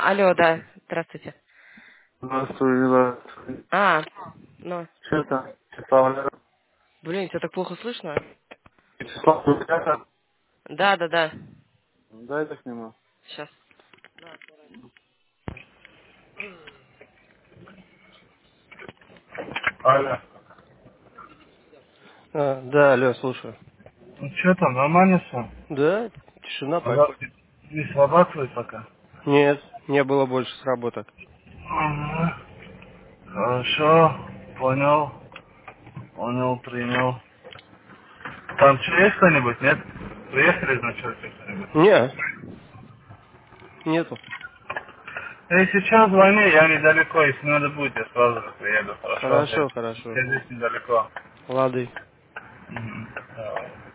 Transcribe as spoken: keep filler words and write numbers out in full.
Алло, да, здравствуйте. Здравствуй, здравствуй. А, ну, Что там? Вячеслав, блин, тебя так плохо слышно? Вячеслав, у тебя там? Да, да, да. Дай так к нему. Сейчас. Алло. А, да, алло, слушаю. Ну что там, нормально все? Да, тишина, покой. Пожалуйста, не срабатывает пока? Нет, не было больше сработок. Ага. Хорошо, понял, понял, принял. Там что, есть кто-нибудь, нет? Приехали, значит, кто-нибудь? Не, нету. Эй, сейчас звони, я недалеко, если надо будет, я сразу же приеду, хорошо? Я Хорошо, хорошо. я здесь недалеко. Лады. Мгм. Давай.